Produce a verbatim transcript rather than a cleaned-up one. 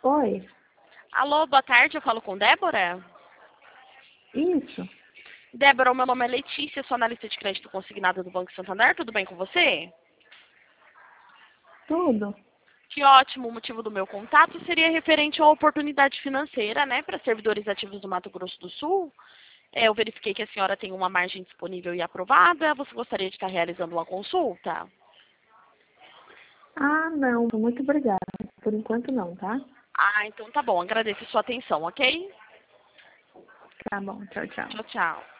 Oi, Alô, boa tarde, eu falo com Débora? isso, Débora, o meu nome é Letícia, sou analista de crédito consignado do Banco Santander, tudo bem com você? tudo. Que ótimo, o motivo do meu contato seria referente a uma oportunidade financeira, né, para servidores ativos do Mato Grosso do Sul. É, eu verifiquei que a senhora tem uma margem disponível e aprovada, você gostaria de estar realizando uma consulta? Ah, não, muito obrigada. Por enquanto não, tá? Ah, então tá bom, agradeço a sua atenção, ok? Tá bom, tchau, tchau. Tchau, tchau.